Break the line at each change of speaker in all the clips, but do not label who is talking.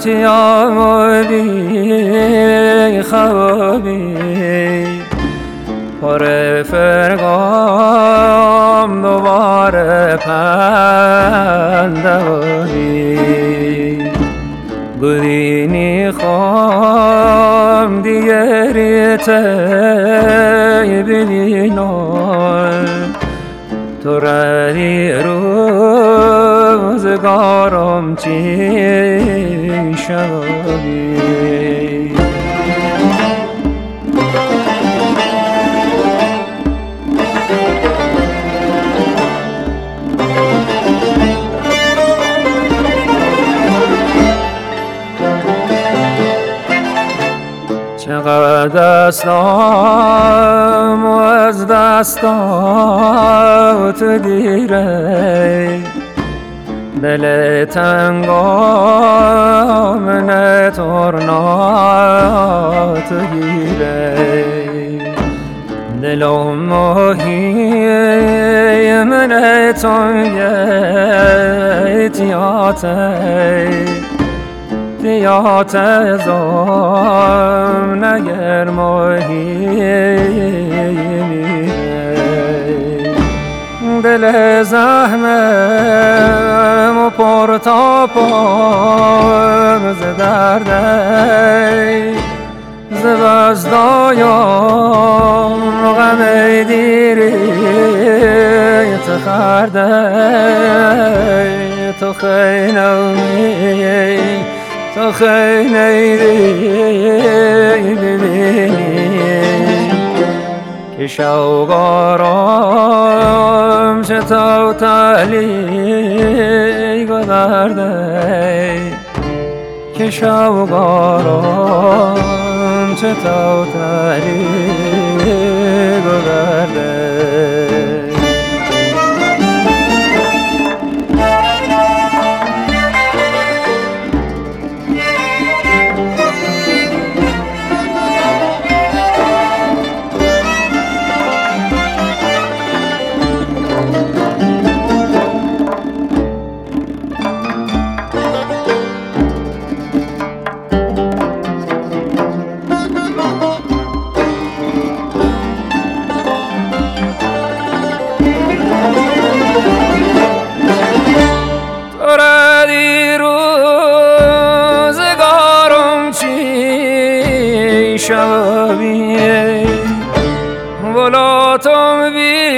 تیام بی خوابی پر فرگام دوباره پنداری گلینی خام دیگری تی ببینم تو ردی روزگارم چی شبی چقدر دستام و از دستات دیره دل تنگام نتورنات گیره دلم ماهی من تنگه تیات زام نگر ماهی میره دل زحمم و پر تا پام ز درده ز وزدایم غم دیری تخرده تو خینومی تو خیلی ببینی که شوگارم چه تو تلی گذرده که شوگارم چه تو تلی گذرده شبیه ولاتم بی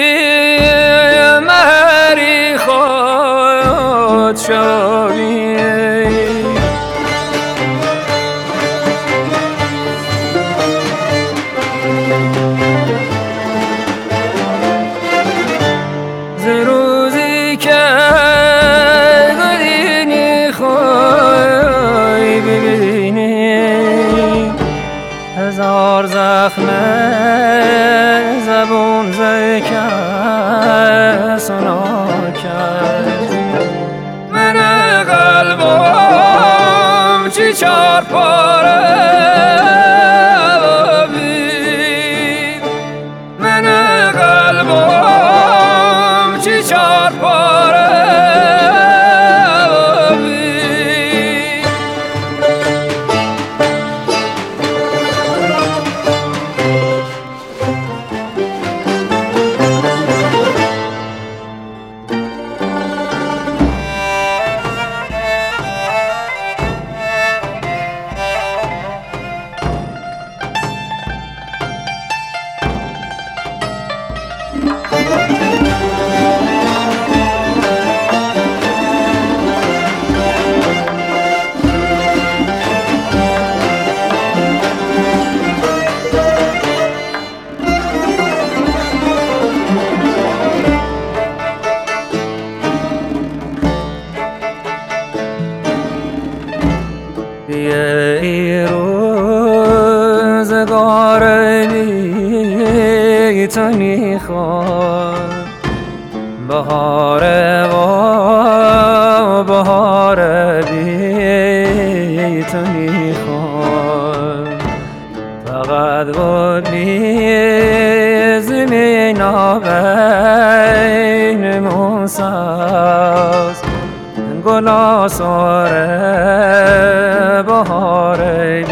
مهری خود شبیه ز روزی که گلینی خوی ببینی هزار زخم زبون کس ناکرد من قلبم چی چار پاره بید من قلبم چی چار پاره ای روزگار بی تو میخواد بهار و بهار بی تو میخواد فقط بودی زمین بین موساز گل آثار بهاره